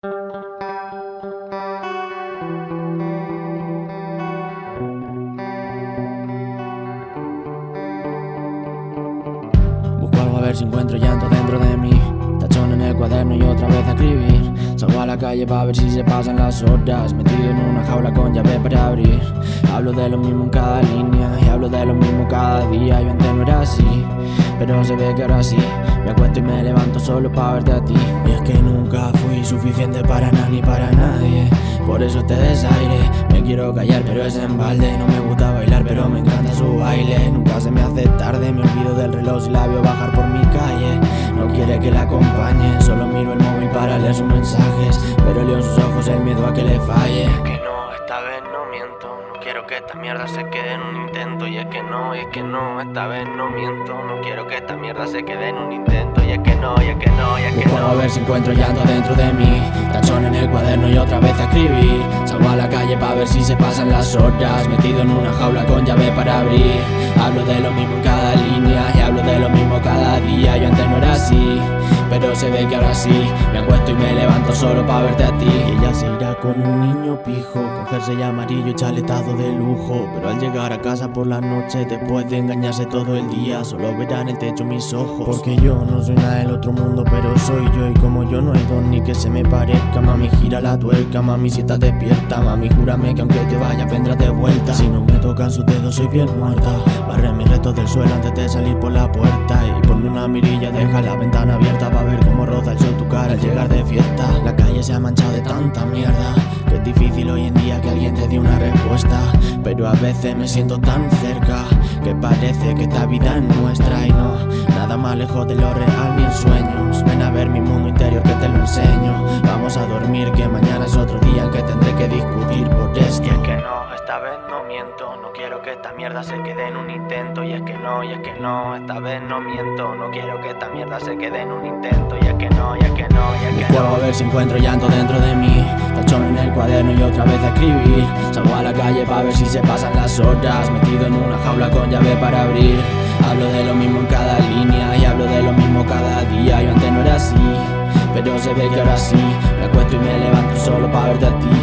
Busco algo a ver si encuentro llanto dentro de mí. Tachón en el cuaderno y otra vez a escribir. Salgo a la calle para ver si se pasan las horas, metido en una jaula con llave para abrir. Hablo de lo mismo en cada línea y hablo de lo mismo cada día. Yo antes no era así, pero se ve que ahora sí. Me acuesto y me levanto solo para verte a ti. Y es que nunca fui suficiente para nada ni para nadie. Por eso este desaire, me quiero callar pero es en balde. No me gusta bailar pero me encanta su baile. Nunca se me hace tarde, me olvido del reloj y la veo bajar por mi calle. No quiere que la acompañe, solo miro el móvil para leer sus mensajes, pero leo en sus ojos el miedo a que le falle. Es que no, esta vez no miento. No quiero que esta mierda se quede en un intento. Y es que no, esta vez no miento. No quiero que esta mierda se quede en un intento. Y es que no, Busco a ver si encuentro llanto dentro de mí. Tachón en el cuaderno y otra vez a escribir. Salgo a la calle para ver si se pasan las horas, metido en una jaula con llave para abrir. Hablo de lo mismo en cada línea y hablo de lo mismo cada día. Yo antes no era así, pero se ve que ahora sí. Me acuesto y me levanto solo para verte a ti. Y ella se irá con un niño pijo, con jersey amarillo y chaletado de lujo. Pero al llegar a casa por la noche, después de engañarse todo el día, solo verá en el techo mis ojos. Porque yo no soy nada del otro mundo, pero soy yo. Y como yo no hay don ni que se me parezca. Mami, gira la tuerca, mami, si estás despierta. Mami, júrame que aunque te vayas vendrás de vuelta. Si no me tocan sus dedos soy bien muerta. Barre mis restos del suelo antes de salir por la puerta. Y ponme una mirilla, deja la ventana abierta para ver cómo roza el sol tu cara al llegar de fiesta. La calle se ha manchado de tanta mierda que es difícil hoy en día que alguien te dé una respuesta. Pero a veces me siento tan cerca que parece que esta vida es nuestra. Y no, nada más lejos de lo real ni en sueños. Ven a ver mi mundo interior que te lo enseño. Vamos a dormir que mañana es otro día en que tendré que discutir por esto. Y es que no, esta vez no miento. No quiero que esta mierda se quede en un intento. Y es que no, esta vez no miento. No quiero que esta mierda se quede en un intento. Y es que no, Busco a ver si encuentro llanto dentro de mí. Tachón en el cuaderno y otra vez a escribir. Salgo a la calle para ver si se pasan las horas, metido en una jaula con llave para abrir. Hablo de lo mismo en cada línea y hablo de lo mismo cada día. Yo antes no era así, pero se ve que ahora sí. Me acuesto y me levanto solo para verte a ti.